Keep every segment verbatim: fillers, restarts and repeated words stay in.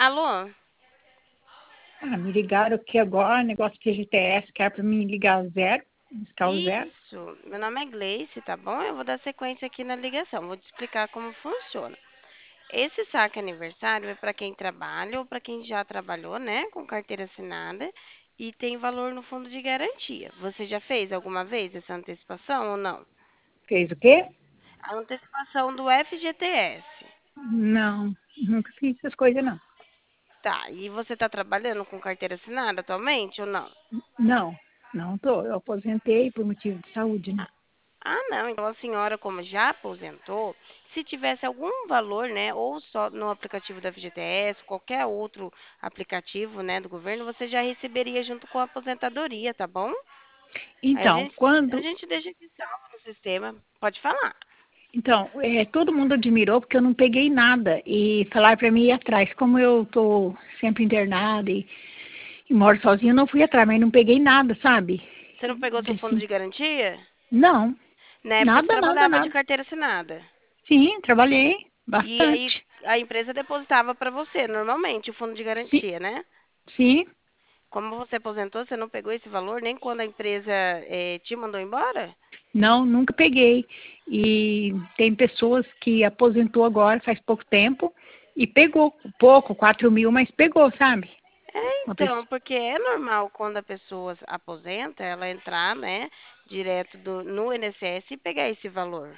Alô? Ah, me ligaram aqui agora, negócio de F G T S, que era para me ligar zero, buscar o zero. Isso. Meu nome é Gleice, tá bom? Eu vou dar sequência aqui na ligação. Vou te explicar como funciona. Esse saque aniversário é para quem trabalha ou para quem já trabalhou, né, com carteira assinada e tem valor no fundo de garantia. Você já fez alguma vez essa antecipação ou não? Fez o quê? A antecipação do F G T S. Não, nunca fiz essas coisas, não. Tá, e você está trabalhando com carteira assinada atualmente ou não? Não, não tô. Eu aposentei por motivo de saúde, né? Ah, não. Então a senhora, como já aposentou, se tivesse algum valor, né, ou só no aplicativo da F G T S, qualquer outro aplicativo, né, do governo, você já receberia junto com a aposentadoria, tá bom? Aí a Então, gente, a quando. gente deixa aqui salvo no sistema. Pode falar. Então, é, todo mundo admirou porque eu não peguei nada e falaram para mim ir atrás. Como eu tô sempre internada e, e moro sozinha, eu não fui atrás, mas não peguei nada, sabe? Você não pegou seu fundo Desse... de garantia? Não, Na época você nada, nada, trabalhava de nada. carteira assinada. Sim, trabalhei E aí bastante. a empresa depositava para você, normalmente, o fundo de Sim, garantia, né? sim. Como você aposentou, você não pegou esse valor nem quando a empresa eh, te mandou embora? Não, nunca peguei. E tem pessoas que aposentou agora faz pouco tempo e pegou pouco, quatro mil, mas pegou, sabe? É, Uma então, pessoa. porque é normal quando a pessoa se aposenta, ela entrar, né, direto do, no I N S S e pegar esse valor.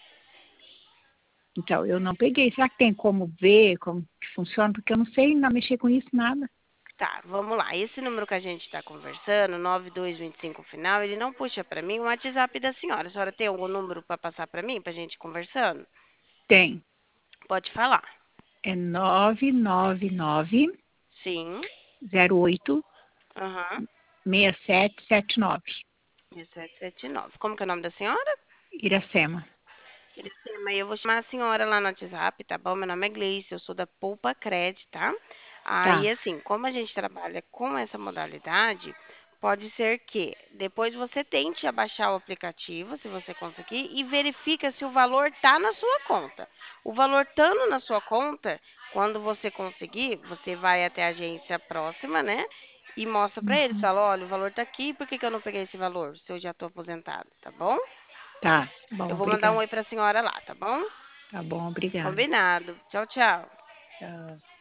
Então, eu não peguei. Será que tem como ver como que funciona? Porque eu não sei não mexer com isso, nada. Tá, vamos lá. Esse número que a gente está conversando, nove dois dois cinco final, ele não puxa para mim o WhatsApp da senhora. A senhora tem algum número para passar para mim, para a gente conversando? Tem. Pode falar. É nove nove nove Sim. zero oito Aham. seis sete sete nove. sete sete nove. Como que é o nome da senhora? Iracema. Iracema, eu vou chamar a senhora lá no WhatsApp, tá bom? Meu nome é Gleice, eu sou da Poupa Cred, tá? Aí, Tá. assim, como a gente trabalha com essa modalidade, pode ser que depois você tente abaixar o aplicativo, se você conseguir, e verifica se o valor tá na sua conta. O valor estando na sua conta, quando você conseguir, você vai até a agência próxima, né? E mostra pra eles, Uhum. fala, olha, o valor tá aqui, por que que eu não peguei esse valor, se eu já tô aposentado, tá bom? Tá. Bom, Eu vou mandar um obrigada. oi pra senhora lá, tá bom? Tá bom, obrigada. Combinado. Tchau, tchau. Tchau.